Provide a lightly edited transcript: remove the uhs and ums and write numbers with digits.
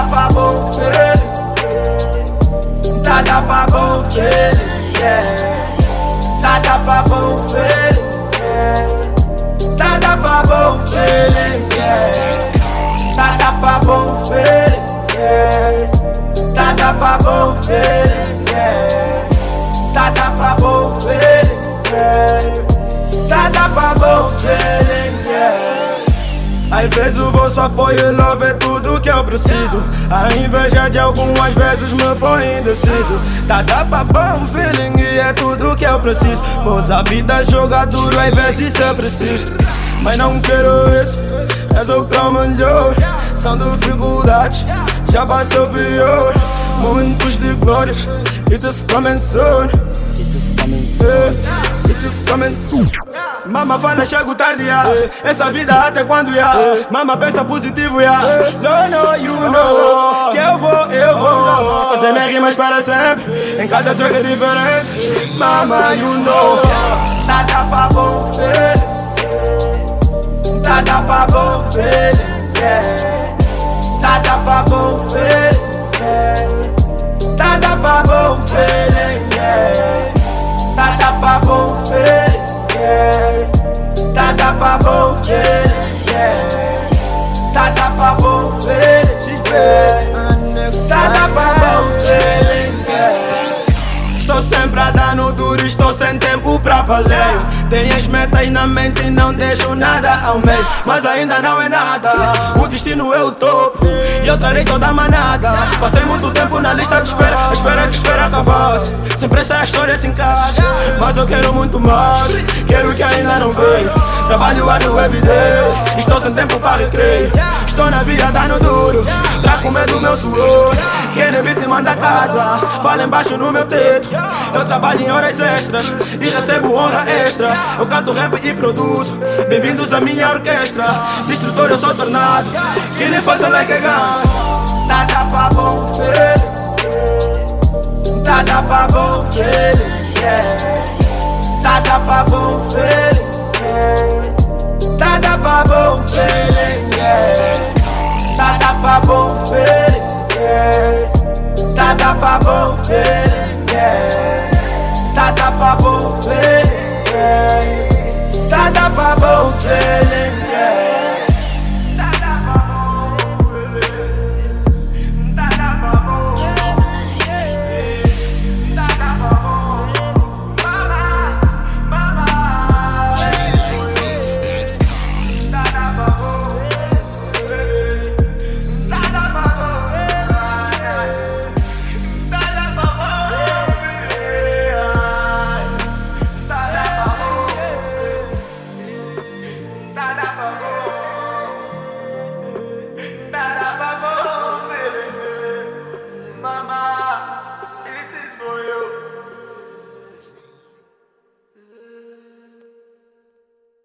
pra bom feeling. Tá pra bom feeling, yeah. Tá pra bom feeling, yeah. Tá pra bom feeling, yeah. Tá pra bom feeling, yeah. Tá pra bom feeling, yeah. Tá pra bom feeling, yeah. Tá pra bom feeling, yeah. Às vezes o vosso apoio e love é tudo que eu preciso. A inveja de algumas vezes me põe indeciso. Tá pra bom feeling e é tudo que eu preciso. Pois a vida joga duro às vezes eu preciso. Mas não quero isso, é do que eu melhor. São dificuldades, já passou pior. Muitos de glórias, it is coming soon. It is coming soon. Mama fala chego tarde, yeah. Essa vida até quando, yeah. Mama pensa positivo, yeah. No, you know que eu vou fazer minhas rimas para sempre. Em cada track é diferente. Mama, you know. Tá pra bom feeling. Tá pra bom feeling, yeah. Tá pra bom feeling, yeah. Tá pra bom feeling, yeah. Tá pra bom feeling, yeah. Tá pra bom feeling, yeah. Tá pra bom feeling, yeah. Tá pra bom feeling, yeah. Estou sempre a dar no duro, estou sem tempo pra paleio. Tenho as metas na mente e não deixo nada ao meio. Mas ainda não é nada, o destino é o topo e eu trarei toda a manada. Passei muito tempo na lista de espera, a espera que espera acabasse. Sempre essa história se encaixa, mas eu quero muito mais. Quero que ainda não veio. Trabalho árduo everyday, estou sem tempo para recreio. Estou na vida dando duro, trago medo meu suor. Quem nem beat manda a casa, fala embaixo no meu teto. Eu trabalho em horas extras e recebo honra extra. Eu canto rap e produzo, bem-vindos à minha orquestra. Destrutor eu sou tornado, que nem faça like a gun. Tá pra bom feeling. Tá pra bom feeling, yeah. Tá pra bom feeling, yeah. Tá pra bom feeling, yeah. Tá pra bom feeling, yeah. Tá pra bom feeling, yeah. Tá pra bom feeling, yeah. Tá pra bom feeling, yeah.